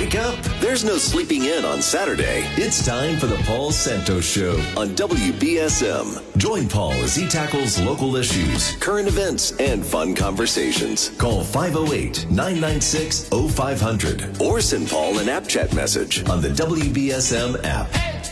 Wake up. There's no sleeping in on Saturday. It's time for the Paul Santos Show on WBSM. Join Paul as he tackles local issues, current events, and fun conversations. Call 508-996-0500 or send Paul an app chat message on the WBSM app.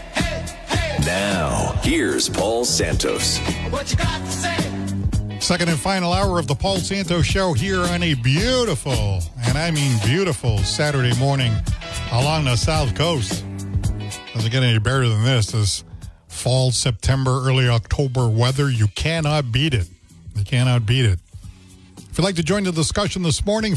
Now, here's Paul Santos. What you got to say? Second and final hour of the Paul Santos Show here on a beautiful, and I mean beautiful, Saturday morning along the South Coast. Doesn't get any better than this. This fall, September, early October weather, you cannot beat it. You cannot beat it. If you'd like to join the discussion this morning,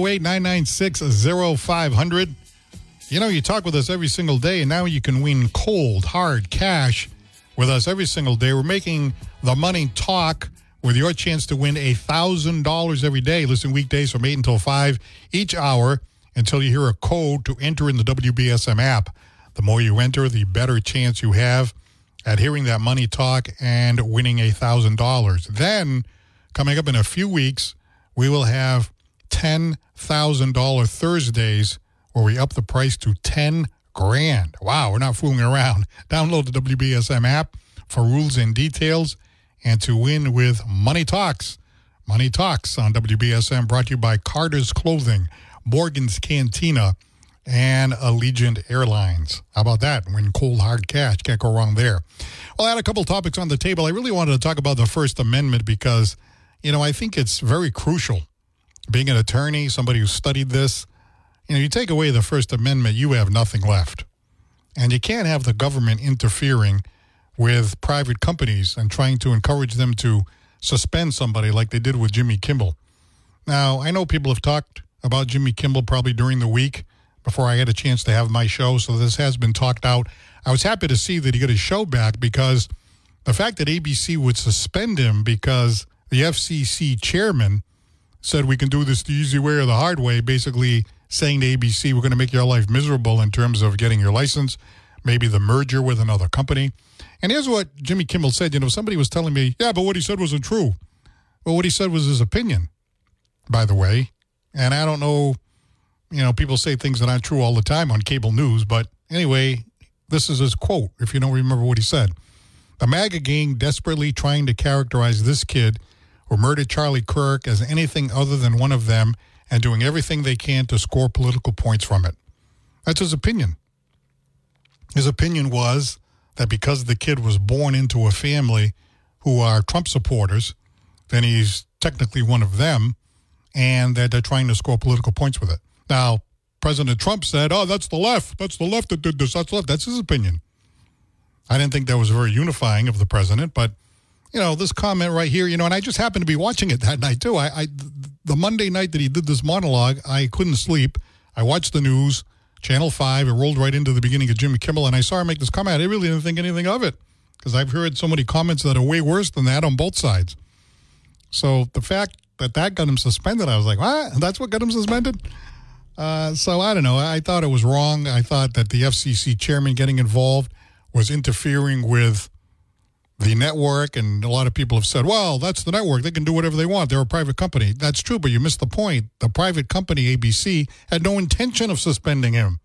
508-996-0500. You know, you talk with us every single day, and now you can win cold, hard cash with us every single day. We're making the money talk with your chance to win $1,000 every day. Listen weekdays from 8 until 5 each hour until you hear a code to enter in the WBSM app. The more you enter, the better chance you have at hearing that money talk and winning $1,000. Then, coming up in a few weeks, we will have $10,000 Thursdays where we up the price to $10,000. Wow, we're not fooling around. Download the WBSM app for rules and details and to win with Money Talks. Money Talks on WBSM, brought to you by Carter's Clothing, Morgan's Cantina, and Allegiant Airlines. How about that? Win cold, hard cash. Can't go wrong there. Well, I had a couple topics on the table. I really wanted to talk about the First Amendment because, you know, I think it's very crucial. Being an attorney, somebody who studied this, you know, you take away the First Amendment, you have nothing left. And you can't have the government interfering with private companies and trying to encourage them to suspend somebody like they did with Jimmy Kimmel. Now, I know people have talked about Jimmy Kimmel probably during the week before I had a chance to have my show, so this has been talked out. I was happy to see that he got his show back because the fact that ABC would suspend him because the FCC chairman said we can do this the easy way or the hard way, basically saying to ABC, we're going to make your life miserable in terms of getting your license, maybe the merger with another company. And here's what Jimmy Kimmel said. You know, somebody was telling me, yeah, but what he said wasn't true. Well, what he said was his opinion, by the way. And I don't know, you know, people say things that aren't true all the time on cable news. But anyway, this is his quote, if you don't remember what he said. The MAGA gang desperately trying to characterize this kid who murdered Charlie Kirk as anything other than one of them and doing everything they can to score political points from it. That's his opinion. His opinion was that because the kid was born into a family who are Trump supporters, then he's technically one of them, and that they're trying to score political points with it. Now, President Trump said, oh, that's the left. That's the left that did this. That's the left. That's his opinion. I didn't think that was very unifying of the president, but, you know, this comment right here, you know, and I just happened to be watching it that night, too. The Monday night that he did this monologue, I couldn't sleep. I watched the news. Channel 5, it rolled right into the beginning of Jimmy Kimmel, and I saw him make this comment. I really didn't think anything of it because I've heard so many comments that are way worse than that on both sides. So the fact that got him suspended, I was like, what? That's what got him suspended? So I don't know. I thought it was wrong. I thought that the FCC chairman getting involved was interfering with the network, and a lot of people have said, well, that's the network. They can do whatever they want. They're a private company. That's true, but you missed the point. The private company, ABC, had no intention of suspending him.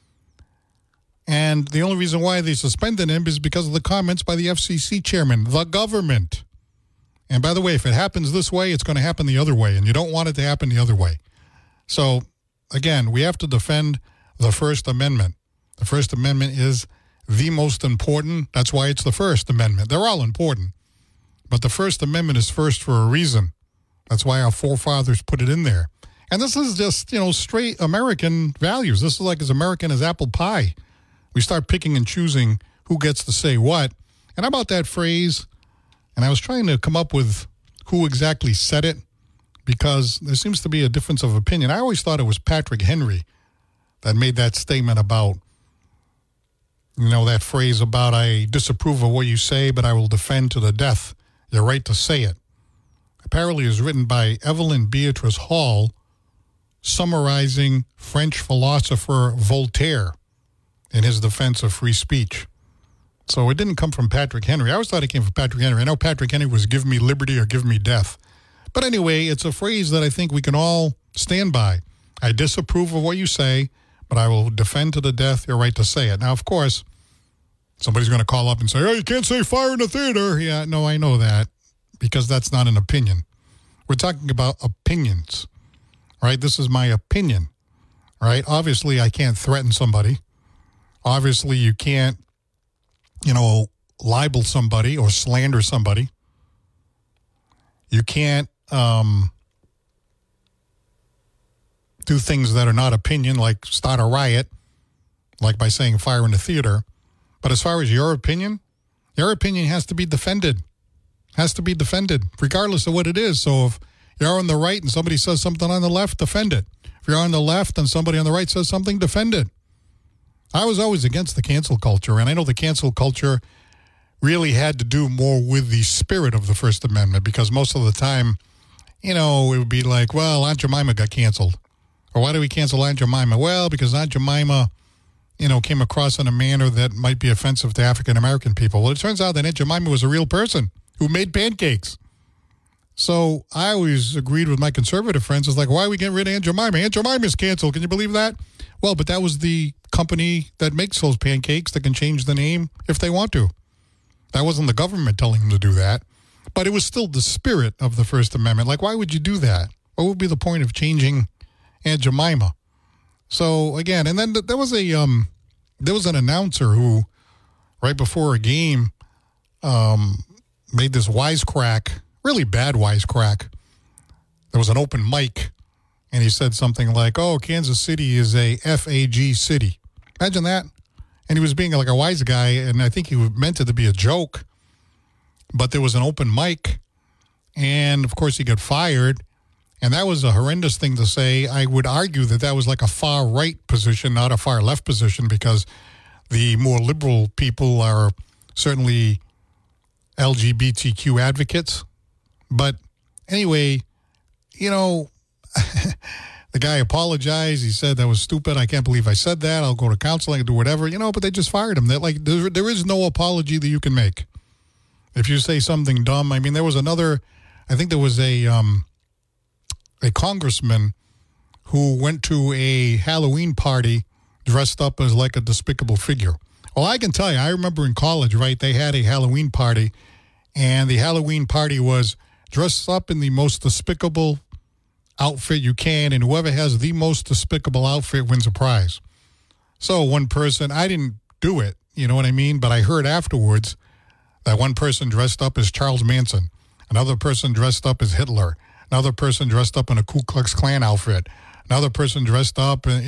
And the only reason why they suspended him is because of the comments by the FCC chairman, the government. And by the way, if it happens this way, it's going to happen the other way, and you don't want it to happen the other way. So, again, we have to defend the First Amendment. The First Amendment is the most important. That's why it's the First Amendment. They're all important. But the First Amendment is first for a reason. That's why our forefathers put it in there. And this is just, you know, straight American values. This is like as American as apple pie. We start picking and choosing who gets to say what. And how about that phrase? And I was trying to come up with who exactly said it because there seems to be a difference of opinion. I always thought it was Patrick Henry that made that statement about, you know, that phrase about I disapprove of what you say, but I will defend to the death your right to say it. Apparently it was written by Evelyn Beatrice Hall, summarizing French philosopher Voltaire in his defense of free speech. So it didn't come from Patrick Henry. I always thought it came from Patrick Henry. I know Patrick Henry was give me liberty or give me death. But anyway, it's a phrase that I think we can all stand by. I disapprove of what you say, but I will defend to the death your right to say it. Now, of course, somebody's going to call up and say, oh, you can't say fire in the theater. Yeah, no, I know that, because that's not an opinion. We're talking about opinions, right? This is my opinion, right? Obviously, I can't threaten somebody. Obviously, you can't, libel somebody or slander somebody. You can't do things that are not opinion, like start a riot, like by saying fire in the theater. But as far as your opinion has to be defended. Has to be defended, regardless of what it is. So if you're on the right and somebody says something on the left, defend it. If you're on the left and somebody on the right says something, defend it. I was always against the cancel culture, and I know the cancel culture really had to do more with the spirit of the First Amendment, because most of the time, it would be like, well, Aunt Jemima got canceled. Or why do we cancel Aunt Jemima? Well, because Aunt Jemima, came across in a manner that might be offensive to African-American people. Well, it turns out that Aunt Jemima was a real person who made pancakes. So I always agreed with my conservative friends. It's like, why are we getting rid of Aunt Jemima? Aunt Jemima's canceled. Can you believe that? Well, but that was the company that makes those pancakes that can change the name if they want to. That wasn't the government telling them to do that. But it was still the spirit of the First Amendment. Like, why would you do that? What would be the point of changing Aunt Jemima? So, again, and then there was an announcer who, right before a game, made this wisecrack, really bad wisecrack. There was an open mic, and he said something like, oh, Kansas City is a FAG city. Imagine that. And he was being like a wise guy, and I think he meant it to be a joke. But there was an open mic, and, of course, he got fired. And that was a horrendous thing to say. I would argue that was like a far-right position, not a far-left position, because the more liberal people are certainly LGBTQ advocates. But anyway, the guy apologized. He said, that was stupid. I can't believe I said that. I'll go to counseling and do whatever, but they just fired him. They're like, there is no apology that you can make. If you say something dumb, I mean, there was I think there was a congressman who went to a Halloween party dressed up as like a despicable figure. Well, I can tell you, I remember in college, right, they had a Halloween party, and the Halloween party was dress up in the most despicable outfit you can, and whoever has the most despicable outfit wins a prize. So one person, I didn't do it, you know what I mean? But I heard afterwards that one person dressed up as Charles Manson, another person dressed up as Hitler, another person dressed up in a Ku Klux Klan outfit, another person dressed up, as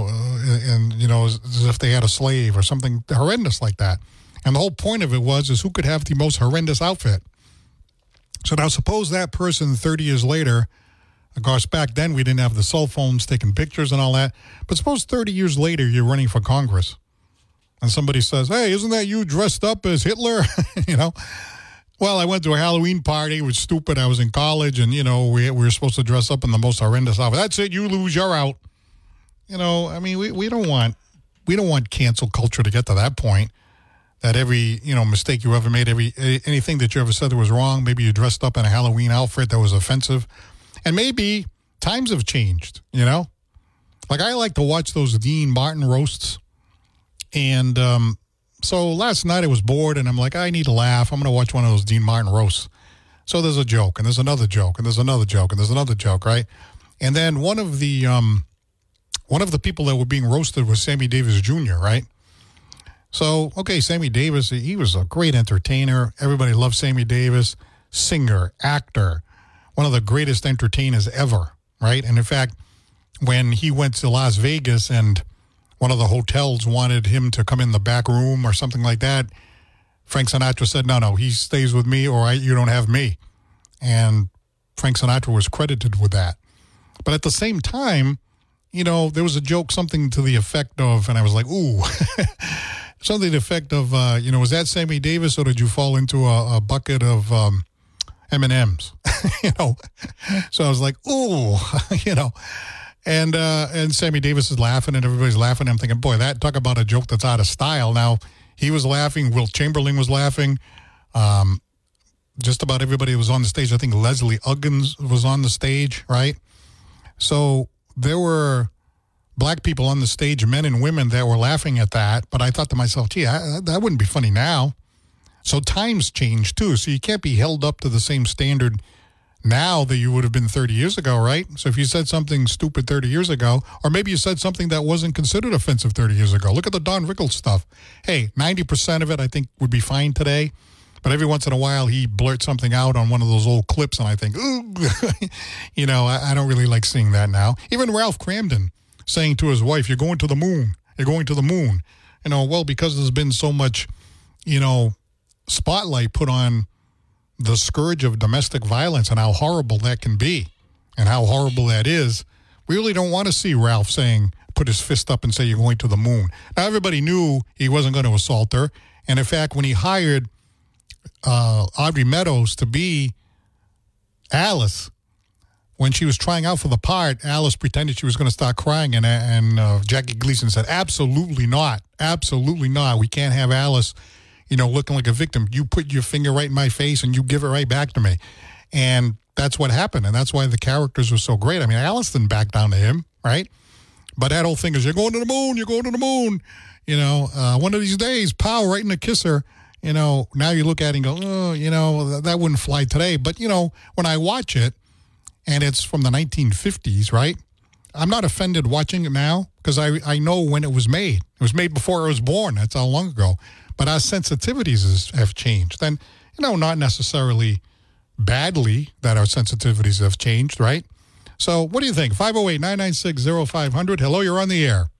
if they had a slave or something horrendous like that. And the whole point of it is who could have the most horrendous outfit. So now suppose that person 30 years later, of course, back then we didn't have the cell phones taking pictures and all that, but suppose 30 years later you're running for Congress and somebody says, hey, isn't that you dressed up as Hitler? Well, I went to a Halloween party. It was stupid. I was in college, and, we were supposed to dress up in the most horrendous outfit. That's it. You lose. You're out. We don't want cancel culture to get to that point, that every, mistake you ever made, anything that you ever said that was wrong, maybe you dressed up in a Halloween outfit that was offensive. And maybe times have changed, Like, I like to watch those Dean Martin roasts. And so last night I was bored, and I'm like, I need to laugh. I'm going to watch one of those Dean Martin roasts. So there's a joke, and there's another joke, and there's another joke, and there's another joke, right? And then one of the people that were being roasted was Sammy Davis Jr., right? So, okay, Sammy Davis, he was a great entertainer. Everybody loved Sammy Davis. Singer, actor, one of the greatest entertainers ever, right? And in fact, when he went to Las Vegas and one of the hotels wanted him to come in the back room or something like that, Frank Sinatra said, no, he stays with me or you don't have me. And Frank Sinatra was credited with that. But at the same time, there was a joke, something to the effect of, and I was like, ooh, something to the effect of, was that Sammy Davis or did you fall into a bucket of M&Ms? So I was like, ooh, and Sammy Davis is laughing and everybody's laughing. I'm thinking, boy, talk about a joke that's out of style. Now, he was laughing. Wilt Chamberlain was laughing. Just about everybody was on the stage. I think Leslie Uggams was on the stage, right? So there were black people on the stage, men and women, that were laughing at that. But I thought to myself, gee, that wouldn't be funny now. So times change, too. So you can't be held up to the same standard now that you would have been 30 years ago, right? So if you said something stupid 30 years ago, or maybe you said something that wasn't considered offensive 30 years ago. Look at the Don Rickles stuff. Hey, 90% of it I think would be fine today. But every once in a while, he blurts something out on one of those old clips, and I think, ooh, you know, I don't really like seeing that now. Even Ralph Cramden saying to his wife, you're going to the moon. You're going to the moon. You know, well, because there's been so much, you know, spotlight put on the scourge of domestic violence and how horrible that can be and how horrible that is, we really don't want to see Ralph saying, put his fist up and say you're going to the moon. Now, everybody knew he wasn't going to assault her. And in fact, when he hired Audrey Meadows to be Alice, when she was trying out for the part, Alice pretended she was going to start crying, and Jackie Gleason said, absolutely not. Absolutely not. We can't have Alice, you know, looking like a victim. You put your finger right in my face and you give it right back to me. And that's what happened. And that's why the characters were so great. I mean, Alice didn't back down to him, right? But that whole thing is, you're going to the moon, you're going to the moon. You know, one of these days, pow, right in the kisser. You know, now you look at it and go, oh, you know, that wouldn't fly today. But, you know, when I watch it, and it's from the 1950s, right? I'm not offended watching it now because I know when it was made. It was made before I was born. That's how long ago. But our sensitivities have changed. And, you know, not necessarily badly that our sensitivities have changed, right? So what do you think? 508-996-0500. Hello, you're on the air.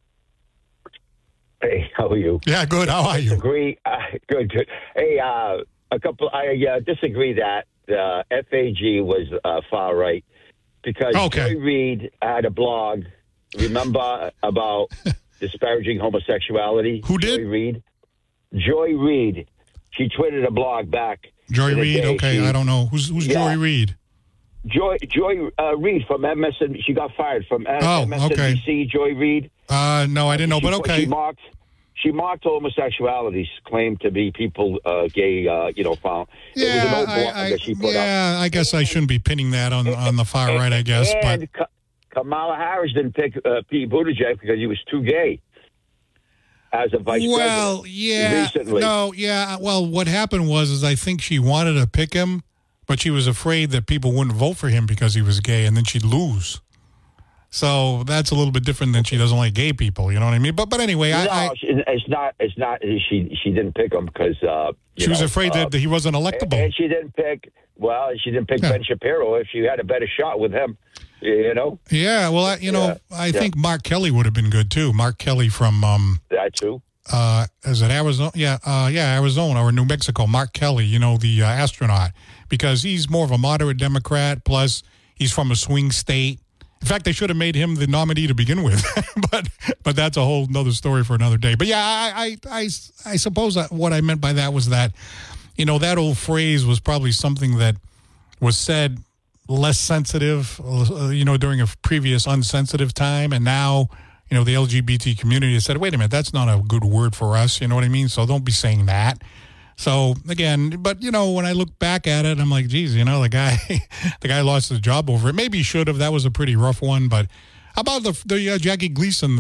Hey, how are you? Yeah, good. How are you? Disagree. Good. Hey, I disagree that FAG was far right because Joy Reid had a blog, remember, about disparaging homosexuality. Who did? Joy Reid. Joy Reid. She tweeted a blog back. Joy Reid? Okay, I don't know. Who's Joy Reid? Joy Reid from MSNBC. She got fired from MSNBC. Okay. Joy Reid. No, I didn't know, but okay. She mocked homosexuality, claimed to be people gay, found. Yeah, it was an old blog that she put up. I guess I shouldn't be pinning that on the far right, I guess. And Kamala Harris didn't pick Pete Buttigieg because he was too gay as a vice president. Well, yeah. Recently. No, yeah. Well, what happened was I think she wanted to pick him, but she was afraid that people wouldn't vote for him because he was gay, and then she'd lose. So that's a little bit different than she doesn't like gay people. You know what I mean? But anyway, it's not. She didn't pick him because she was afraid that he wasn't electable. And she didn't pick. Well, she didn't pick Ben Shapiro if she had a better shot with him. You know. Yeah. Well, I think Mark Kelly would have been good too. Mark Kelly from that too. Is it Arizona? Yeah, Arizona or New Mexico. Mark Kelly, you know, the astronaut, because he's more of a moderate Democrat. Plus, he's from a swing state. In fact, they should have made him the nominee to begin with, but that's a whole nother story for another day. But yeah, I suppose that what I meant by that was that, you know, that old phrase was probably something that was said less sensitive, you know, during a previous unsensitive time, and now, you know, the LGBT community has said, wait a minute, that's not a good word for us, you know what I mean? So don't be saying that. So again, but you know, when I look back at it, I'm like, geez, you know, the guy lost his job over it. Maybe he should have. That was a pretty rough one. But how about the Jackie Gleason,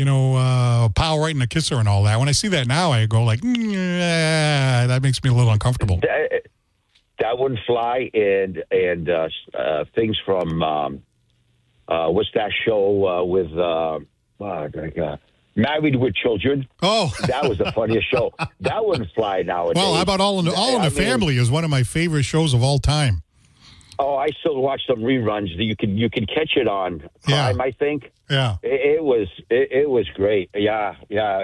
pow right in the kisser and all that? When I see that now, I go like, that makes me a little uncomfortable. That wouldn't fly. And things from what's that show with Married with Children. Oh, that was the funniest show. That wouldn't fly nowadays. Well, how about All in the Family is one of my favorite shows of all time. Oh, I still watch some reruns. You can catch it on Prime, I think. Yeah, it was great. Yeah.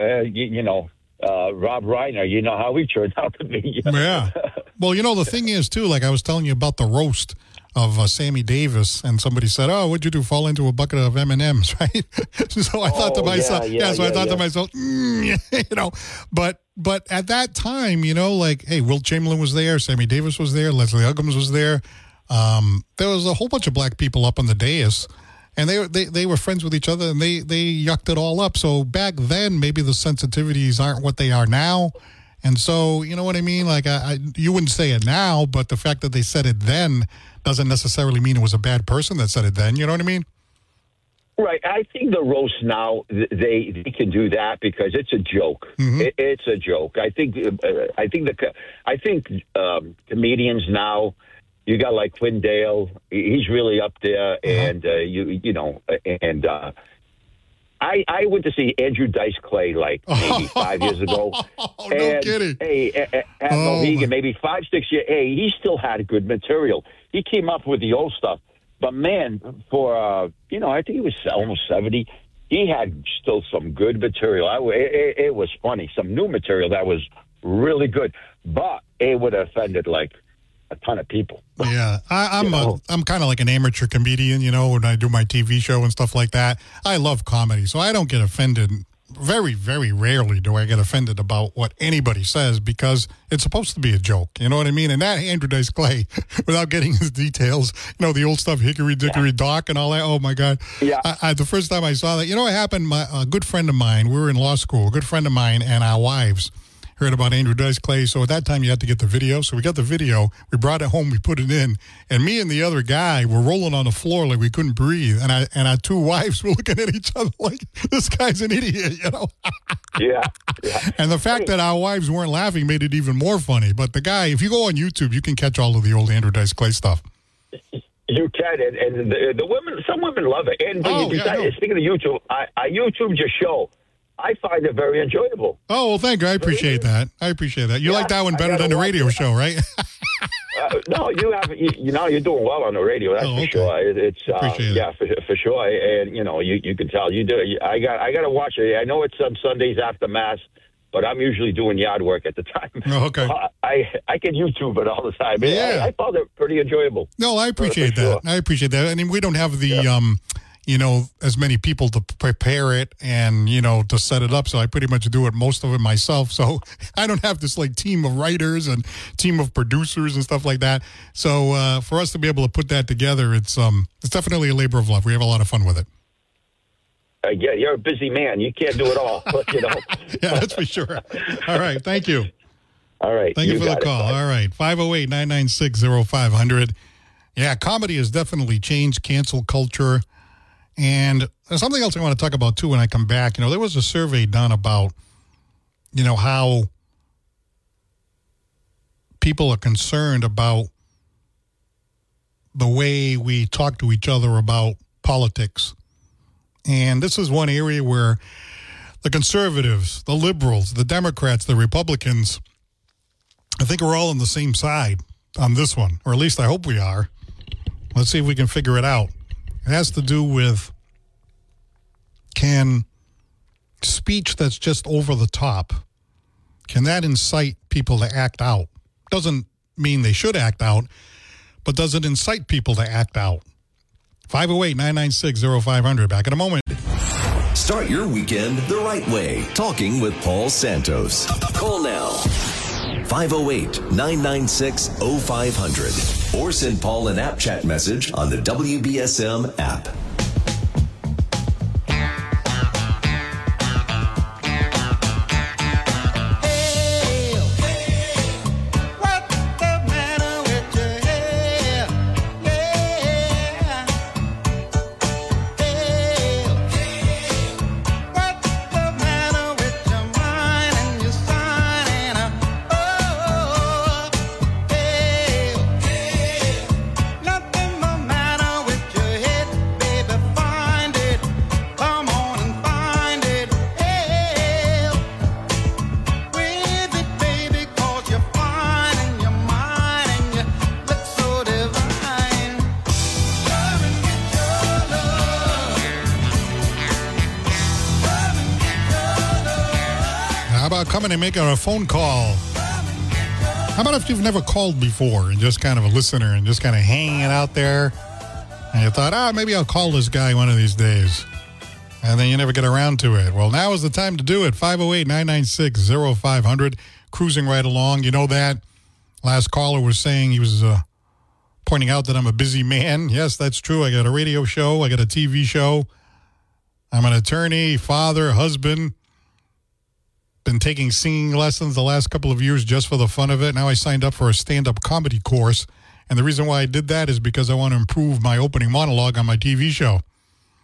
Rob Reiner. You know how he turned out to be. Yeah. Well, you know the thing is too. Like I was telling you about the roast of Sammy Davis, and somebody said, "Oh, what'd you do? Fall into a bucket of M&Ms?" Right? So I thought to myself, to myself, you know, but at that time, you know, like, hey, Wilt Chamberlain was there, Sammy Davis was there, Leslie Uggams was there. There was a whole bunch of black people up on the dais, and they were friends with each other, and they yucked it all up. So back then, maybe the sensitivities aren't what they are now. And so, you know what I mean? Like, you wouldn't say it now, but the fact that they said it then doesn't necessarily mean it was a bad person that said it then. You know what I mean? Right. I think the roast now, they can do that because it's a joke. Mm-hmm. It's a joke. I think comedians now, you got like Quinn Dale. He's really up there, and I went to see Andrew Dice Clay like maybe 5 years ago. Oh, no kidding. At Mohegan, maybe 5, 6 years. Hey, he still had good material. He came up with the old stuff. But, man, for, I think he was almost 70, he had still some good material. It was funny. Some new material that was really good. But it would have offended, like, a ton of people. Yeah. I'm kind of like an amateur comedian, when I do my TV show and stuff like that. I love comedy, so I don't get offended. Very, very rarely do I get offended about what anybody says because it's supposed to be a joke. You know what I mean? And that Andrew Dice Clay, without getting his details, the old stuff, Hickory Dickory Dock and all that. Oh, my God. Yeah. The first time I saw that, what happened? A good friend of mine, we were in law school, a good friend of mine and our wives heard about Andrew Dice Clay. So at that time, you had to get the video. So we got the video. We brought it home. We put it in. And me and the other guy were rolling on the floor like we couldn't breathe. And our two wives were looking at each other like, this guy's an idiot, Yeah. And the fact that our wives weren't laughing made it even more funny. But the guy, if you go on YouTube, you can catch all of the old Andrew Dice Clay stuff. You can. And the women, some women love it. And speaking of YouTube, I YouTubed your show. I find it very enjoyable. Oh, well, thank you. I appreciate that. You like that one better than the radio show, right? No, you have. You're doing well on the radio. That's for sure. It's for sure. And you can tell you do. I got to watch it. I know it's on Sundays after Mass, but I'm usually doing yard work at the time. Oh, okay. I can YouTube it all the time. Yeah, I found it pretty enjoyable. No, I appreciate that. Sure. I appreciate that. I mean, we don't have the as many people to prepare it and, to set it up. So I pretty much do most of it myself. So I don't have this team of writers and team of producers and stuff like that. So for us to be able to put that together, it's definitely a labor of love. We have a lot of fun with it. Yeah, you're a busy man. You can't do it all, Yeah, that's for sure. All right. Thank you. All right. Thank you for the call. All right. 508-996-0500. Yeah, comedy has definitely changed cancel culture. And there's something else I want to talk about, too, when I come back. There was a survey done about, how people are concerned about the way we talk to each other about politics. And this is one area where the conservatives, the liberals, the Democrats, the Republicans, I think we're all on the same side on this one, or at least I hope we are. Let's see if we can figure it out. It has to do with, can speech that's just over the top, can that incite people to act out? Doesn't mean they should act out, but does it incite people to act out? 508-996-0500. Back in a moment. Start your weekend the right way. Talking with Paul Santos. Call now. 508-996-0500 or send Paul an app chat message on the WBSM app. Coming and making a phone call. How about if you've never called before and just kind of a listener and just kind of hanging out there and you thought, maybe I'll call this guy one of these days. And then you never get around to it. Well, now is the time to do it. 508-996-0500. Cruising right along. You know that last caller was saying he was pointing out that I'm a busy man. Yes, that's true. I got a radio show. I got a TV show. I'm an attorney, father, husband. Been taking singing lessons the last couple of years just for the fun of it. Now I signed up for a stand-up comedy course. And the reason why I did that is because I want to improve my opening monologue on my TV show.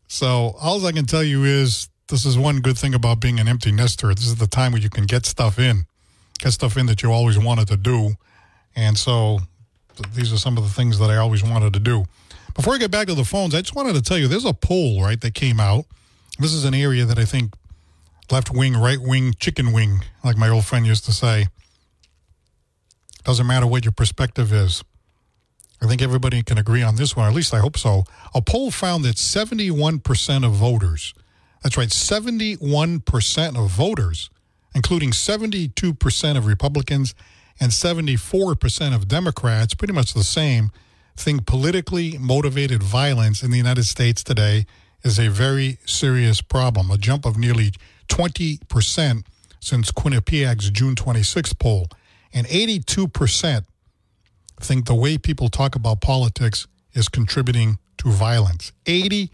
So all I can tell you is this is one good thing about being an empty nester. This is the time where you can get stuff in that you always wanted to do. And so these are some of the things that I always wanted to do. Before I get back to the phones, I just wanted to tell you there's a poll, right, that came out. This is an area that I think left wing, right wing, chicken wing, like my old friend used to say. Doesn't matter what your perspective is. I think everybody can agree on this one, or at least I hope so. A poll found that 71% of voters, that's right, 71% of voters, including 72% of Republicans and 74% of Democrats, pretty much the same, think politically motivated violence in the United States today is a very serious problem, a jump of nearly 20% since Quinnipiac's June 26th poll. And 82% think the way people talk about politics is contributing to violence. 82%.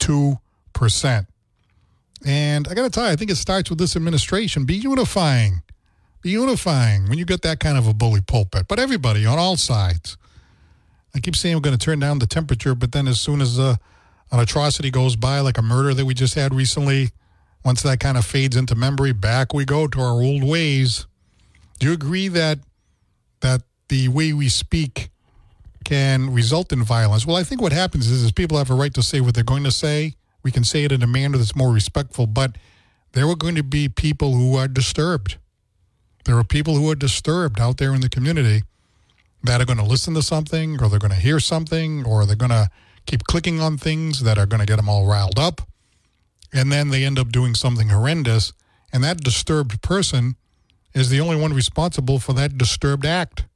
And I got to tell you, I think it starts with this administration. Be unifying. Be unifying when you get that kind of a bully pulpit. But everybody on all sides. I keep saying we're going to turn down the temperature, but then as soon as an atrocity goes by, like a murder that we just had recently, once that kind of fades into memory, back we go to our old ways. Do you agree that the way we speak can result in violence? Well, I think what happens is people have a right to say what they're going to say. We can say it in a manner that's more respectful, but there are going to be people who are disturbed. There are people who are disturbed out there in the community that are going to listen to something, or they're going to hear something, or they're going to keep clicking on things that are going to get them all riled up, and then they end up doing something horrendous, and that disturbed person is the only one responsible for that disturbed act.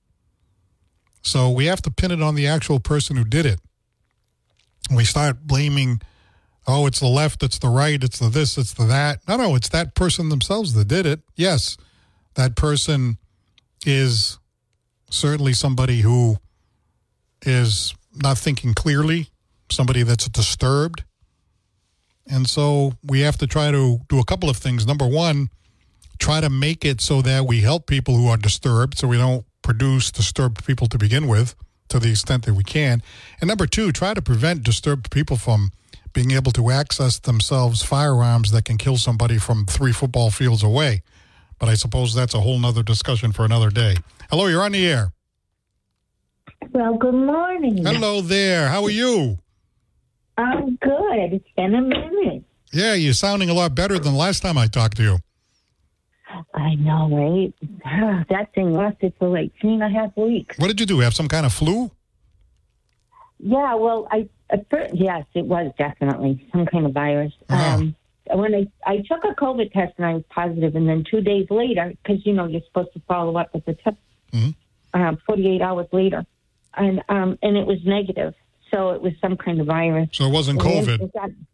So we have to pin it on the actual person who did it. We start blaming, oh, it's the left, it's the right, it's the this, it's the that. No, it's that person themselves that did it. Yes, that person is certainly somebody who is not thinking clearly, somebody that's disturbed. And so we have to try to do a couple of things. Number one, try to make it so that we help people who are disturbed, so we don't produce disturbed people to begin with, to the extent that we can. And number two, try to prevent disturbed people from being able to access themselves firearms that can kill somebody from 3 football fields away. But I suppose that's a whole nother discussion for another day. Hello, you're on the air. Well, good morning. Hello there. How are you? I'm good. It's been a minute. Yeah, you're sounding a lot better than last time I talked to you. I know, right? That thing lasted for like 3.5 weeks. What did you do? Have some kind of flu? Yeah, well, yes, it was definitely some kind of virus. When I took a COVID test and I was positive, and then 2 days later, because, you're supposed to follow up with the test 48 hours later, and it was negative. So it was some kind of virus. So it wasn't COVID?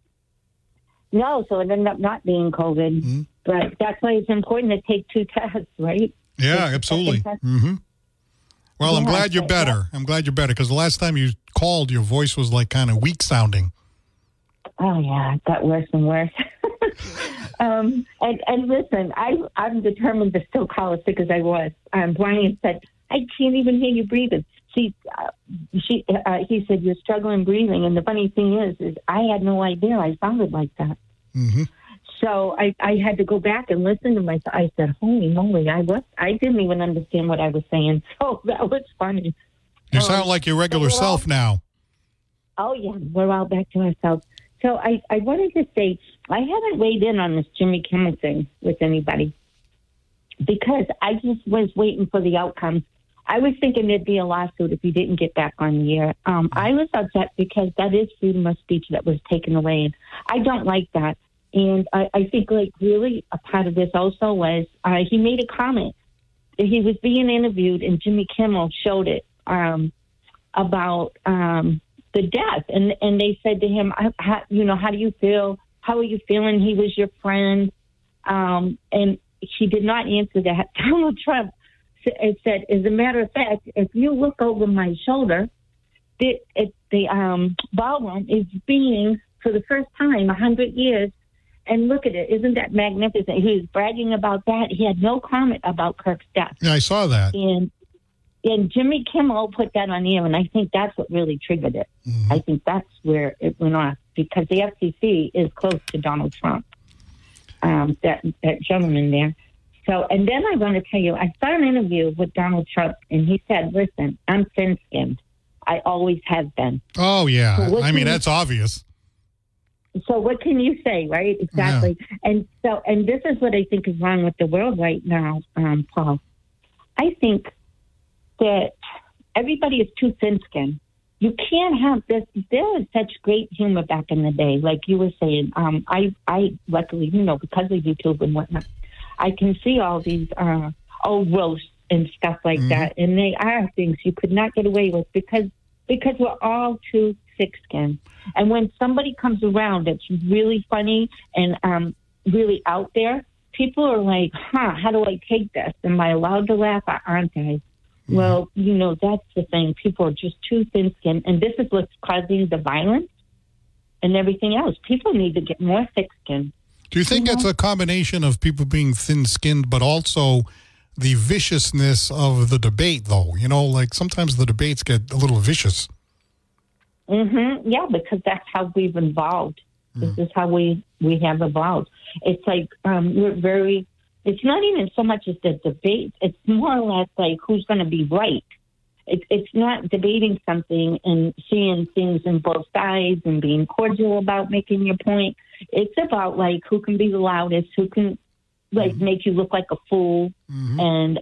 No, so it ended up not being COVID. Mm-hmm. But that's why it's important to take 2 tests, right? Yeah, absolutely. Mm-hmm. Well, yeah, I'm glad you're better. I'm glad you're better, because the last time you called, your voice was like kind of weak sounding. Oh, yeah, it got worse and worse. And listen, I'm determined to still call as sick as I was. Brian said, I can't even hear you breathing. He said, you're struggling breathing. And the funny thing is I had no idea I sounded like that. Mm-hmm. So I had to go back and listen to myself. I said, holy moly, I didn't even understand what I was saying. So that was funny. You sound like your regular self now. Oh, yeah, we're all back to ourselves. So I wanted to say, I haven't weighed in on this Jimmy Kimmel thing with anybody because I just was waiting for the outcome. I was thinking there'd be a lawsuit if he didn't get back on the air. I was upset because that is freedom of speech that was taken away. And I don't like that. And I think, really a part of this also was he made a comment. He was being interviewed, and Jimmy Kimmel showed it about the death. And they said to him, how do you feel? How are you feeling? He was your friend. And he did not answer that. Donald Trump said, as a matter of fact, if you look over my shoulder, the ballroom is being, for the first time, 100 years, and look at it. Isn't that magnificent? He was bragging about that. He had no comment about Kirk's death. Yeah, I saw that. And and Jimmy Kimmel put that on the air, and I think that's what really triggered it. Mm-hmm. I think that's where it went off, because the FCC is close to Donald Trump, that gentleman there. So, and then I want to tell you, I saw an interview with Donald Trump, and he said, listen, I'm thin-skinned. I always have been. Oh, yeah. So I mean, that's obvious. So what can you say, right? Exactly. Yeah. And this is what I think is wrong with the world right now, Paul. I think that everybody is too thin-skinned. You can't have this. There was such great humor back in the day, like you were saying. I luckily, because of YouTube and whatnot, I can see all these old roasts and stuff like that, and they are things you could not get away with because we're all too thick-skinned. And when somebody comes around that's really funny and really out there, people are like, how do I take this? Am I allowed to laugh or aren't I? Well, that's the thing. People are just too thin-skinned, and this is what's causing the violence and everything else. People need to get more thick-skinned. Do you think it's a combination of people being thin-skinned, but also the viciousness of the debate, though? Like sometimes the debates get a little vicious. Yeah, because that's how we've evolved. This is how we have evolved. It's like we're very... It's not even so much as the debate. It's more or less like who's going to be right. It's not debating something and seeing things in both sides and being cordial about making your point. It's about like who can be the loudest, who can make you look like a fool, and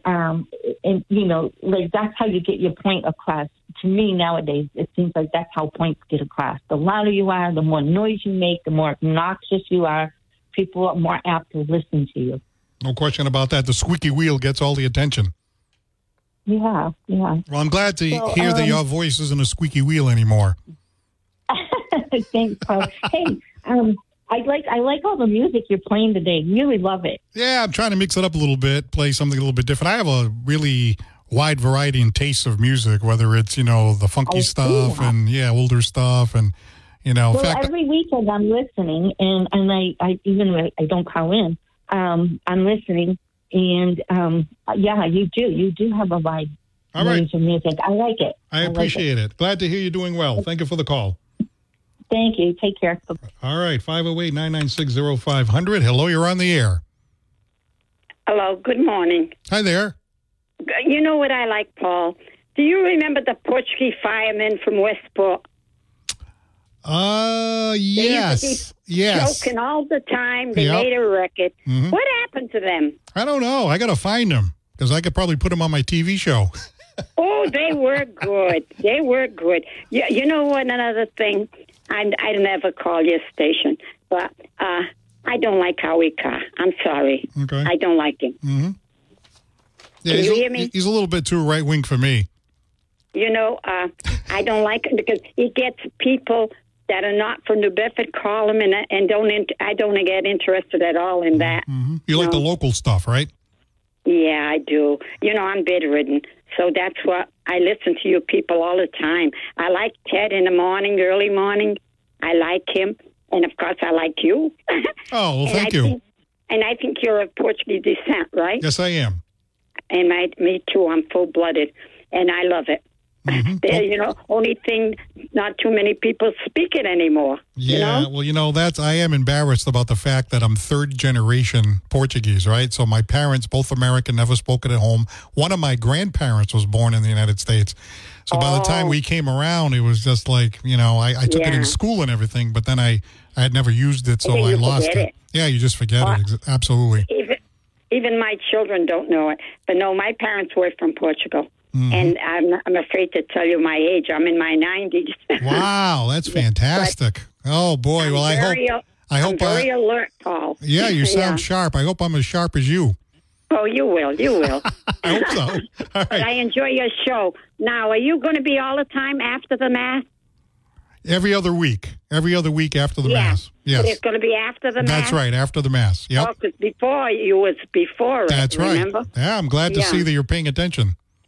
like that's how you get your point across. To me nowadays, it seems like that's how points get across. The louder you are, the more noise you make, the more obnoxious you are. People are more apt to listen to you. No question about that. The squeaky wheel gets all the attention. Yeah. Well, I'm glad to hear that your voice isn't a squeaky wheel anymore. Thanks, Paul. Hey, I like all the music you're playing today. Really love it. Yeah, I'm trying to mix it up a little bit, play something a little bit different. I have a really wide variety and taste of music, whether it's, the funky stuff and, older stuff and, Well, every weekend I'm listening, and I even when I don't call in, I'm listening, and you do have a wide range of music. I like it. I appreciate it. Glad to hear you're doing well. Thank you for the call. Thank you. Take care. All right, 508-996-0500. Hello, you're on the air. Hello, good morning. Hi there. You know what I like, Paul? Do you remember the Portuguese firemen from Westport? Yes. Joking all the time. They made a record. What happened to them? I don't know. I got to find them because I could probably put them on my TV show. Oh, they were good. They were good. You know what? Another thing, I never call your station, but I don't like Howie Carr. I'm sorry. Okay. I don't like him. Yeah, Can you hear me? He's a little bit too right wing for me. I don't like him because he gets people that are not from New Bedford call him, and I don't get interested at all in that. You like the local stuff, right? Yeah, I do. I'm bedridden, so that's what I listen to you people all the time. I like Ted in the morning, early morning. I like him, and of course, I like you. Oh, well, thank you. And I think you're of Portuguese descent, right? Yes, I am. And me too. I'm full-blooded, and I love it. Only thing, not too many people speak it anymore. Yeah, well, I am embarrassed about the fact that I'm third generation Portuguese, right? So my parents, both American, never spoke it at home. One of my grandparents was born in the United States. So by the time we came around, it was just like, I took it in school and everything, but then I had never used it, so I lost it. Yeah, you just forget it. Absolutely. Even my children don't know it. But no, my parents were from Portugal. And I'm afraid to tell you my age. I'm in my 90s. Wow, that's fantastic. Oh boy! Well, I hope I'm very alert, Paul. Yeah, you sound sharp. I hope I'm as sharp as you. Oh, you will. You will. I hope so. All right. I enjoy your show. Now, are you going to be all the time after the Mass? Every other week. Every other week after the Mass. Yes. It's going to be after the Mass? That's right, after the Mass. Yep. Oh, because before you was before That's it, remember? Right. Yeah, I'm glad to see that you're paying attention.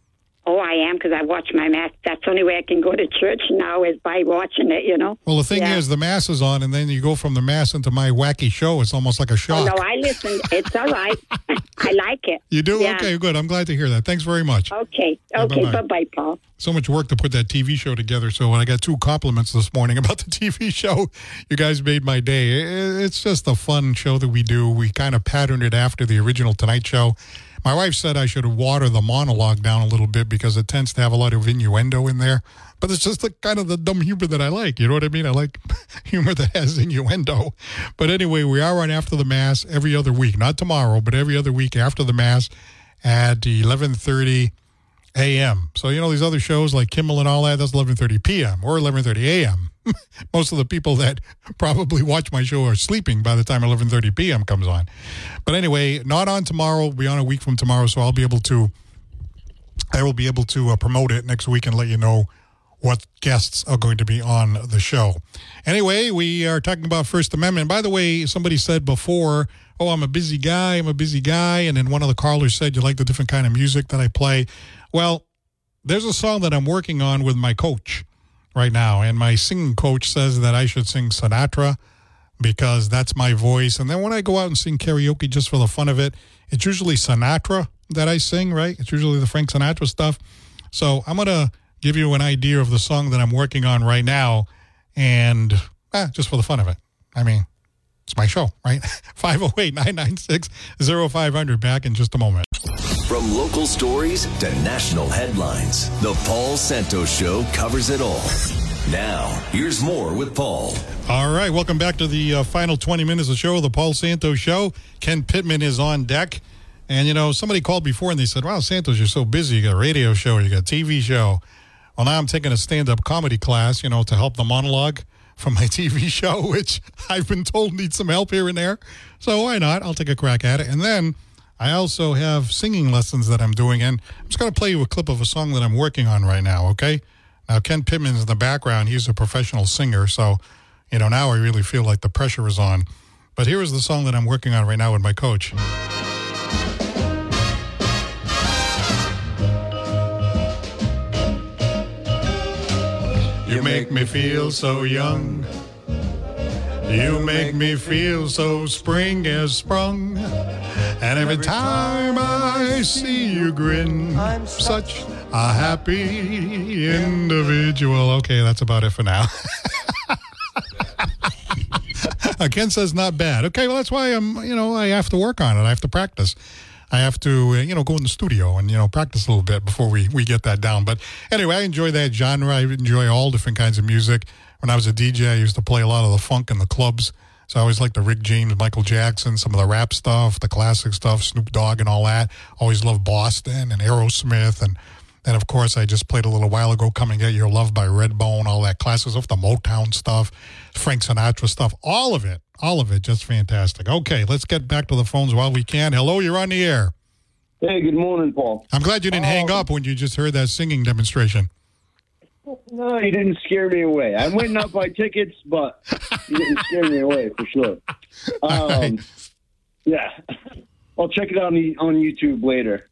Oh, I am, because I watch my Mass. That's the only way I can go to church now is by watching it, you know. Well, the thing is, the Mass is on, and then you go from the Mass into my wacky show. It's almost like a shock. Oh, no, I listen. It's all right. I like it. You do? Yeah. Okay, good. I'm glad to hear that. Thanks very much. Okay. Yeah, Okay, bye-bye. bye-bye, Paul. So much work to put that TV show together. So I got 2 compliments this morning about the TV show. You guys made my day. It's just a fun show that we do. We kind of patterned it after the original Tonight Show. My wife said I should water the monologue down a little bit because it tends to have a lot of innuendo in there. But it's just the kind of the dumb humor that I like. You know what I mean? I like humor that has innuendo. But anyway, we are on After the Mass every other week. Not tomorrow, but every other week after the Mass at 11:30 a.m. So, you know, these other shows like Kimmel and all that, that's 11:30 p.m. or 11:30 a.m. Most of the people that probably watch my show are sleeping by the time 11:30 p.m. comes on. But anyway, not on tomorrow. We'll be on a week from tomorrow, so I will be able to promote it next week and let you know what guests are going to be on the show. Anyway, we are talking about First Amendment. By the way, somebody said before, oh, I'm a busy guy. And then one of the callers said, you like the different kind of music that I play. Well, there's a song that I'm working on with my coach right now, and my singing coach says that I should sing Sinatra because that's my voice. And then when I go out and sing karaoke just for the fun of it, it's usually Sinatra that I sing, right? It's usually the Frank Sinatra stuff. So I'm going to give you an idea of the song that I'm working on right now, and just for the fun of it. I mean, it's my show, right? 508-996-0500. Back in just a moment. From local stories to national headlines, the Paul Santos Show covers it all. Now, here's more with Paul. All right, welcome back to the final 20 minutes of the show, the Paul Santos Show. Ken Pittman is on deck. And, you know, somebody called before and they said, wow, Santos, you're so busy. You got a radio show, you got a TV show. Well, now I'm taking a stand-up comedy class, you know, to help the monologue from my TV show, which I've been told needs some help here and there. So why not? I'll take a crack at it. And then I also have singing lessons that I'm doing, and I'm just going to play you a clip of a song that I'm working on right now, okay? Now, Ken Pittman's in the background. He's a professional singer, so, you know, now I really feel like the pressure is on. But here is the song that I'm working on right now with my coach. You make me feel so young. You make me feel so spring has sprung. And every time I see you grin, I'm such a happy individual. Okay, that's about it for now. Ken says not bad. Okay, well, that's why I have to work on it. I have to practice. I have to, go in the studio and, practice a little bit before we get that down. But anyway, I enjoy that genre. I enjoy all different kinds of music. When I was a DJ, I used to play a lot of the funk in the clubs. So I always liked the Rick James, Michael Jackson, some of the rap stuff, the classic stuff, Snoop Dogg and all that. Always loved Boston and Aerosmith. And then, of course, I just played a little while ago, Come and Get Your Love by Redbone, all that classic stuff, the Motown stuff, Frank Sinatra stuff, all of it, just fantastic. Okay, let's get back to the phones while we can. Hello, you're on the air. Hey, good morning, Paul. I'm glad you didn't hang up when you just heard that singing demonstration. No, you didn't scare me away. I went not buy tickets, but you didn't scare me away for sure. Right. Yeah, I'll check it out on YouTube later.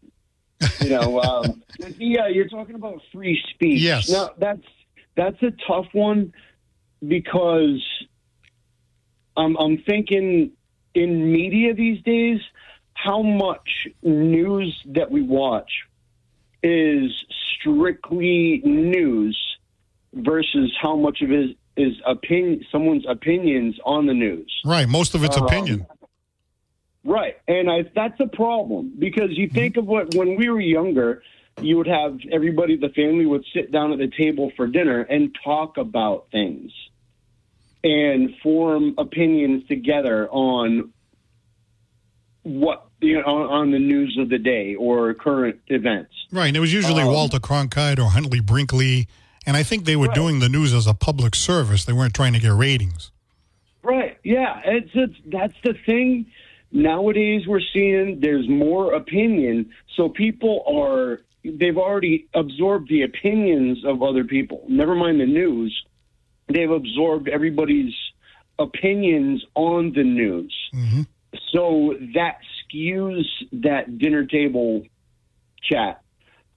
You're talking about free speech. Yes. Now that's a tough one because I'm thinking in media these days, how much news that we watch is strictly news versus how much of it is someone's opinions on the news. Right, most of it's opinion. Right, and that's a problem because you think of when we were younger, you would have everybody, the family would sit down at the table for dinner and talk about things and form opinions together on what on the news of the day or current events. Right, and it was usually Walter Cronkite or Huntley Brinkley, and I think they were doing the news as a public service. They weren't trying to get ratings. Right, yeah, that's the thing. Nowadays we're seeing there's more opinion, so people they've already absorbed the opinions of other people. Never mind the news. They've absorbed everybody's opinions on the news. Mm-hmm. So that skews that dinner table chat.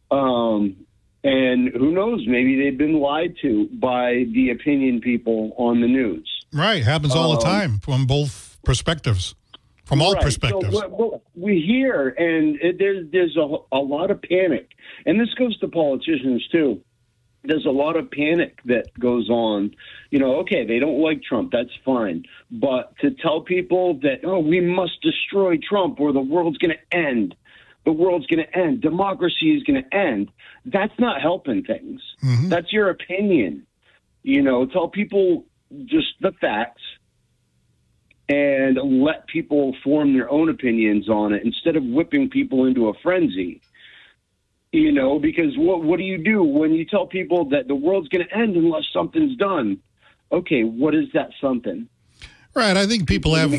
And who knows, maybe they've been lied to by the opinion people on the news. Right. Happens all the time from both perspectives, from all perspectives. So what we hear, and there's a lot of panic. And this goes to politicians, too. There's a lot of panic that goes on. Okay, they don't like Trump. That's fine. But to tell people that, we must destroy Trump or the world's going to end. The world's going to end. Democracy is going to end. That's not helping things. Mm-hmm. That's your opinion. Tell people just the facts and let people form their own opinions on it instead of whipping people into a frenzy. Because what do you do when you tell people that the world's going to end unless something's done? Okay, what is that something? Right, I think people have I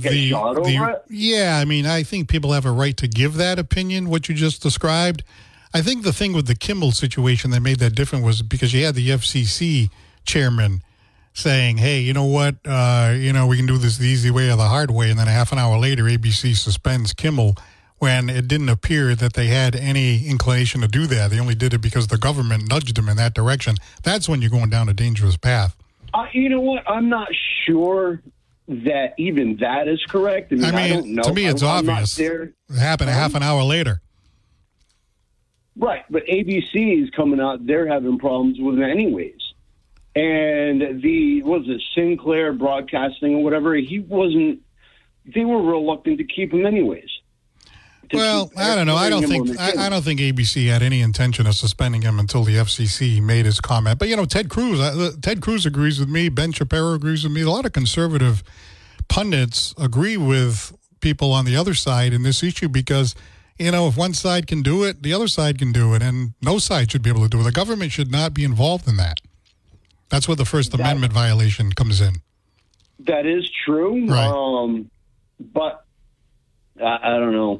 think people have a right to give that opinion, what you just described. I think the thing with the Kimmel situation that made that different was because you had the FCC chairman saying, hey, you know what, we can do this the easy way or the hard way, and then a half an hour later, ABC suspends Kimmel when it didn't appear that they had any inclination to do that. They only did it because the government nudged them in that direction. That's when you're going down a dangerous path. You know what, I'm not sure that even that is correct. I don't know. To me, it's obvious. It happened a half an hour later. Right, but ABC is coming out. They're having problems with it anyways. And Sinclair Broadcasting or whatever, they were reluctant to keep him anyways. Well, I don't know. I don't think ABC had any intention of suspending him until the FCC made his comment. But Ted Cruz agrees with me. Ben Shapiro agrees with me. A lot of conservative pundits agree with people on the other side in this issue because if one side can do it, the other side can do it, and no side should be able to do it. The government should not be involved in that. That's where the First Amendment violation comes in. That is true. Right. But I don't know.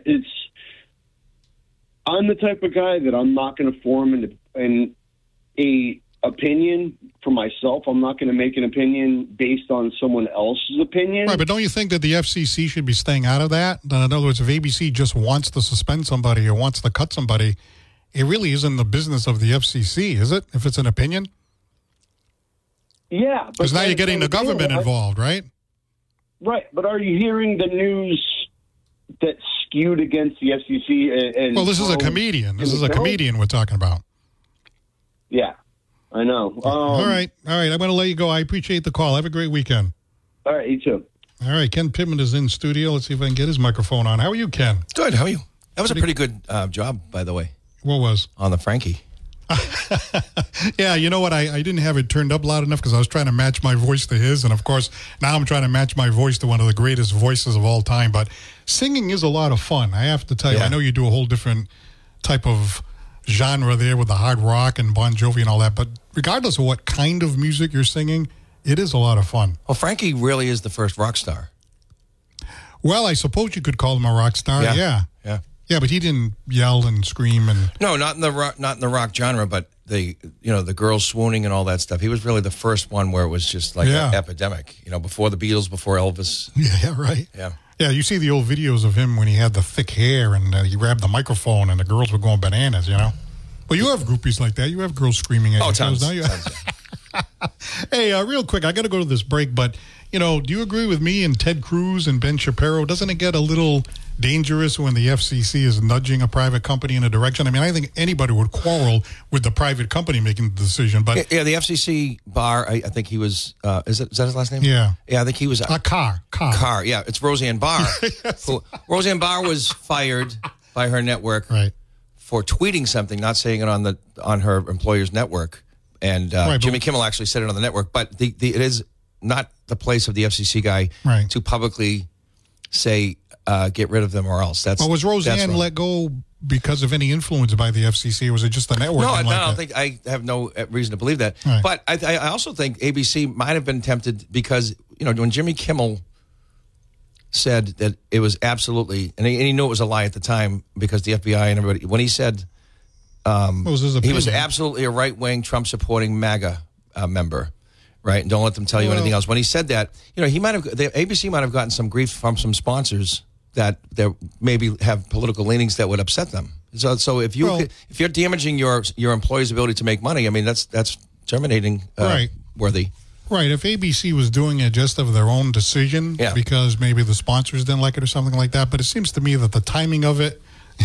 I'm the type of guy that I'm not going to form an opinion for myself. I'm not going to make an opinion based on someone else's opinion. Right, but don't you think that the FCC should be staying out of that? In other words, if ABC just wants to suspend somebody or wants to cut somebody, it really isn't the business of the FCC, is it? If it's an opinion? Yeah. Because now you're getting the government involved, right? Right, but are you hearing the news that's skewed against the FCC? Well, this is a comedian. This is a comedian we're talking about. Yeah, I know. All right. I'm going to let you go. I appreciate the call. Have a great weekend. All right, you too. All right, Ken Pittman is in studio. Let's see if I can get his microphone on. How are you, Ken? Good. How are you? That was a pretty good job, by the way. What was? On the Frankie. Yeah, you know what? I didn't have it turned up loud enough because I was trying to match my voice to his. And, of course, now I'm trying to match my voice to one of the greatest voices of all time. But singing is a lot of fun, I have to tell you. I know you do a whole different type of genre there with the hard rock and Bon Jovi and all that. But regardless of what kind of music you're singing, it is a lot of fun. Well, Frankie really is the first rock star. Well, I suppose you could call him a rock star, yeah. Yeah, but he didn't yell and scream and not in the rock genre, but the girls swooning and all that stuff. He was really the first one where it was just like an epidemic. Before the Beatles, before Elvis. Yeah, right. Yeah. You see the old videos of him when he had the thick hair and he grabbed the microphone and the girls were going bananas. Well, you have groupies like that. You have girls screaming at you. Tons. Don't you? Hey, real quick, I got to go to this break, but do you agree with me and Ted Cruz and Ben Shapiro? Doesn't it get a little dangerous when the FCC is nudging a private company in a direction? I mean, I think anybody would quarrel with the private company making the decision, but the FCC Barr, I think he was. Is that his last name? Yeah, I think he was Carr. Yeah, it's Roseanne Barr. Yes. Roseanne Barr was fired by her network for tweeting something, not saying it on her employer's network, and Jimmy Kimmel actually said it on the network. But it is not the place of the FCC guy to publicly say get rid of them or else. Was Roseanne let go because of any influence by the FCC, or was it just the network? No, I don't think. I have no reason to believe that. Right. But I also think ABC might have been tempted because when Jimmy Kimmel said that it was absolutely, and he knew it was a lie at the time because the FBI and everybody, when he said he was absolutely a right-wing Trump-supporting MAGA member. Right, and don't let them tell you anything else. When he said that, ABC might have gotten some grief from some sponsors that maybe have political leanings that would upset them. So if you're damaging your employee's ability to make money, I mean that's terminating worthy. Right. If ABC was doing it just of their own decision, because maybe the sponsors didn't like it or something like that, but it seems to me that the timing of it,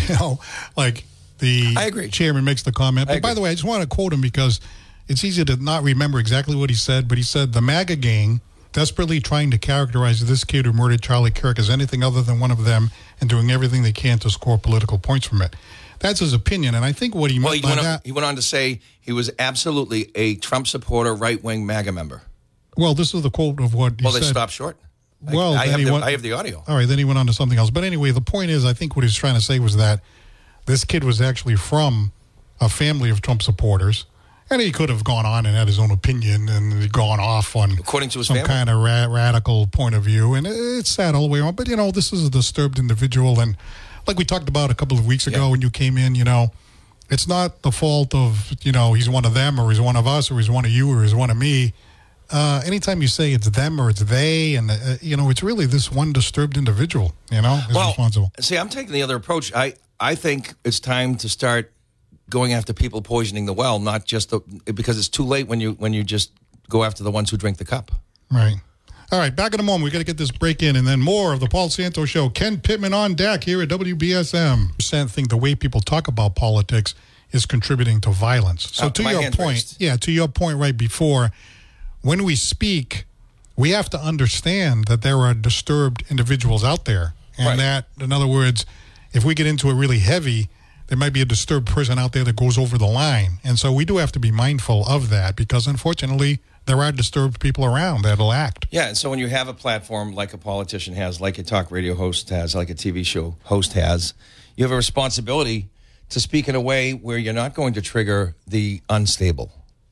like I agree. Chairman makes the comment. But by the way, I just want to quote him because it's easy to not remember exactly what he said, but he said the MAGA gang desperately trying to characterize this kid who murdered Charlie Kirk as anything other than one of them and doing everything they can to score political points from it. That's his opinion, and I think what he meant by that... He went on to say he was absolutely a Trump supporter, right-wing MAGA member. Well, this is the quote of what he said. Well, they stopped short. Well, I have the audio. All right, then he went on to something else. But anyway, the point is, I think what he's trying to say was that this kid was actually from a family of Trump supporters, and he could have gone on and had his own opinion and gone off on according to his some family. Kind of radical point of view. And it's sad all the way around. But, this is a disturbed individual. And like we talked about a couple of weeks ago when you came in, it's not the fault of, he's one of them or he's one of us or he's one of you or he's one of me. Anytime you say it's them or it's they, and, it's really this one disturbed individual, is responsible. See, I'm taking the other approach. I think it's time to start going after people poisoning the well, not just because it's too late when you just go after the ones who drink the cup. Right. All right, back in a moment. We got to get this break in, and then more of the Paul Santos Show. Ken Pittman on deck here at WBSM. I think the way people talk about politics is contributing to violence. So to your point right before, when we speak, we have to understand that there are disturbed individuals out there, and that, in other words, if we get into it really heavy, there might be a disturbed person out there that goes over the line. And so we do have to be mindful of that because, unfortunately, there are disturbed people around that'll act. Yeah, and so when you have a platform like a politician has, like a talk radio host has, like a TV show host has, you have a responsibility to speak in a way where you're not going to trigger the unstable.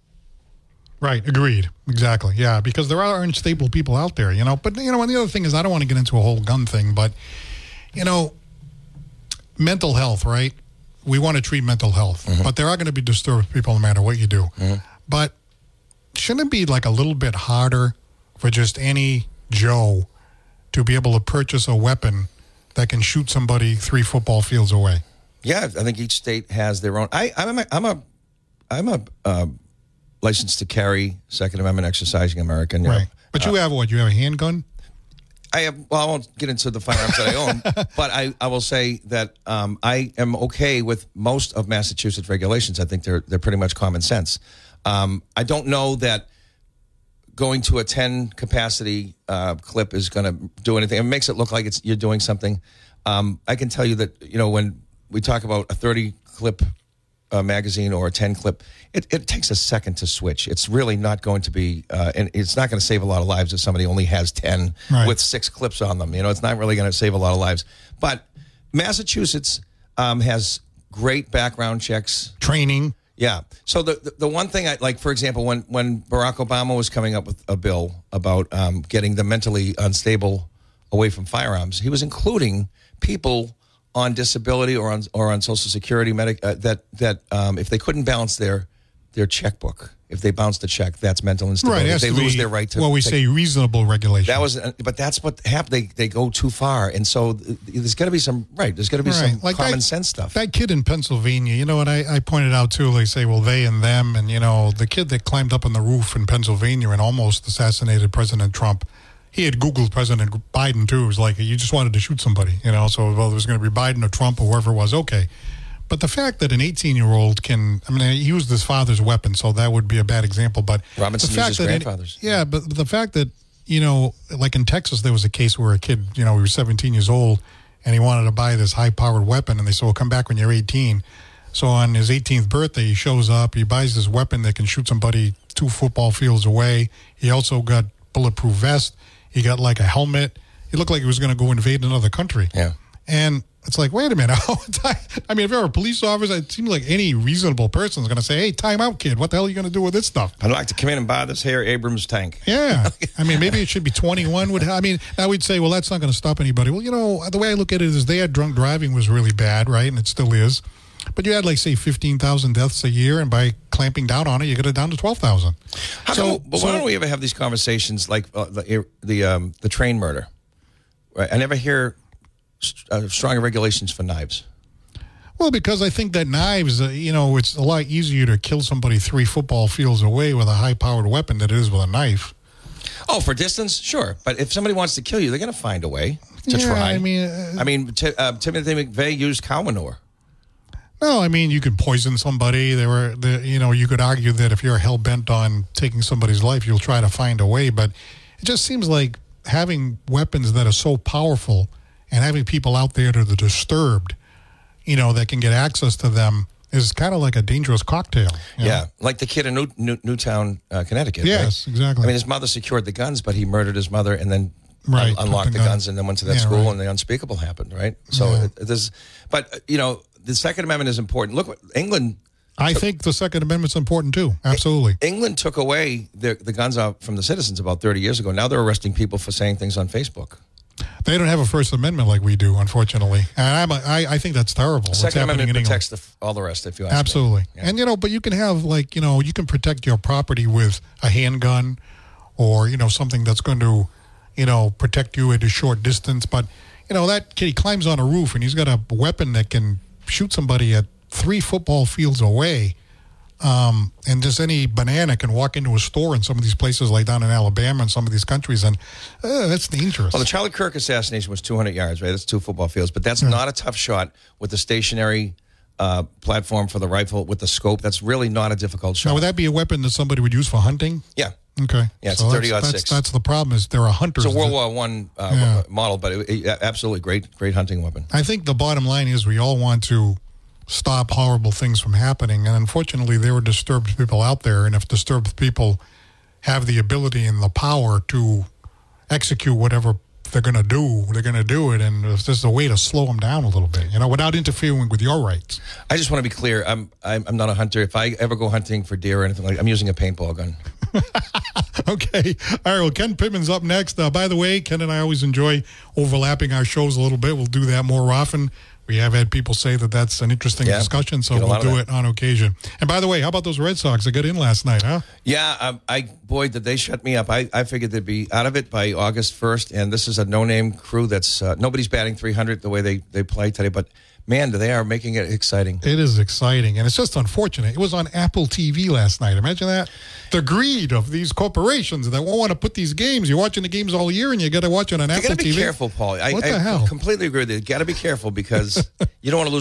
Right, agreed. Exactly, yeah, because there are unstable people out there, But, and the other thing is, I don't want to get into a whole gun thing, but, mental health, right? We want to treat mental health, but there are going to be disturbed people no matter what you do. But shouldn't it be like a little bit harder for just any Joe to be able to purchase a weapon that can shoot somebody 3 football fields away? Yeah, I think each state has their own. I'm a licensed to carry Second Amendment exercising American. Right. But you have what? You have a handgun? I won't get into the firearms that I own, but I will say that I am okay with most of Massachusetts regulations. I think they're pretty much common sense. I don't know that going to a 10 capacity clip is going to do anything. It makes it look like you're doing something. I can tell you that when we talk about a 30 clip magazine or a 10 clip, it takes a second to switch. It's really not going to be, and it's not going to save a lot of lives if somebody only has 10 with 6 clips on them. It's not really going to save a lot of lives. But Massachusetts has great background checks. Training. Yeah. So the one thing for example, when Barack Obama was coming up with a bill about getting the mentally unstable away from firearms, he was including people on disability or on Social Security that if they couldn't balance their checkbook, if they bounced the check, that's mental instability. Right, if they lose their right to. Well, we say reasonable regulation. But that's what happened. They go too far, and so there's got to be some There's got to be some like common sense stuff. That kid in Pennsylvania, and I pointed out too. They say, well, they and them, and the kid that climbed up on the roof in Pennsylvania and almost assassinated President Trump. He had Googled President Biden, too. It was like, you just wanted to shoot somebody, so, well, there was going to be Biden or Trump or whoever it was, okay. But the fact that an 18-year-old he used his father's weapon, so that would be a bad example, but Robinson used his grandfather's. Yeah, but the fact that, like in Texas, there was a case where a kid, he was 17 years old, and he wanted to buy this high-powered weapon, and they said, well, come back when you're 18. So on his 18th birthday, he shows up, he buys this weapon that can shoot somebody 2 football fields away. He also got bulletproof vest. He got like a helmet. He looked like he was going to go invade another country. Yeah. And it's like, wait a minute. I mean, if you're a police officer, it seems like any reasonable person is going to say, hey, time out, kid. What the hell are you going to do with this stuff? I'd like to come in and buy this here Abrams tank. Yeah. I mean, maybe it should be 21. Now we'd say, well, that's not going to stop anybody. Well, the way I look at it is they had drunk driving was really bad, right? And it still is. But you had, like, say, 15,000 deaths a year, and by clamping down on it, you get it down to 12,000. Why don't we ever have these conversations like the train murder? Right? I never hear stronger regulations for knives. Well, because I think that knives, it's a lot easier to kill somebody 3 football fields away with a high-powered weapon than it is with a knife. Oh, for distance? Sure. But if somebody wants to kill you, they're going to find a way to try. Timothy McVeigh used cow manure. No, you could poison somebody. You could argue that if you're hell-bent on taking somebody's life, you'll try to find a way. But it just seems like having weapons that are so powerful and having people out there that are disturbed, that can get access to them is kind of like a dangerous cocktail. Yeah, like the kid in Newtown, Connecticut. Yes, right? exactly. His mother secured the guns, but he murdered his mother and then unlocked the guns and then went to that school, and the unspeakable happened, right? So the Second Amendment is important. Look what England... I think the Second Amendment's important, too. Absolutely. England took away the guns out from the citizens about 30 years ago. Now they're arresting people for saying things on Facebook. They don't have a First Amendment like we do, unfortunately. And I think that's terrible. Second Amendment protects all the rest, if you ask Absolutely. me. Absolutely. And, but you can have, you can protect your property with a handgun or, something that's going to, protect you at a short distance. But, that kid, he climbs on a roof and he's got a weapon that can shoot somebody at 3 football fields away. And just any banana can walk into a store in some of these places like down in Alabama and some of these countries, and that's dangerous. Well, the Charlie Kirk assassination was 200 yards, right? That's 2 football fields, but that's not a tough shot with the stationary platform for the rifle with the scope. That's really not a difficult shot. Now, would that be a weapon that somebody would use for hunting? Yeah. Okay. Yeah, it's 30-06. That's the problem is there are hunters. It's a World War I model, but absolutely great hunting weapon. I think the bottom line is we all want to stop horrible things from happening. And unfortunately, there are disturbed people out there. And if disturbed people have the ability and the power to execute whatever they're going to do, they're going to do it. And if there's a way to slow them down a little bit, without interfering with your rights. I just want to be clear. I'm not a hunter. If I ever go hunting for deer or anything like that, I'm using a paintball gun. Okay. All right. Well, Ken Pittman's up next. By the way, Ken and I always enjoy overlapping our shows a little bit. We'll do that more often. We have had people say that that's an interesting discussion, so we'll do it on occasion. And by the way, how about those Red Sox that got in last night, huh? Yeah, boy, did they shut me up. I figured they'd be out of it by August 1st, and this is a no-name crew that's nobody's batting 300 the way they play today, but man, they are making it exciting. It is exciting, and it's just unfortunate. It was on Apple TV last night. Imagine that. The greed of these corporations that won't want to put these games. You're watching the games all year, and you got to watch it on Apple TV. You got to be careful, Paul. What the hell? I completely agree with you. You got to be careful because you don't want to lose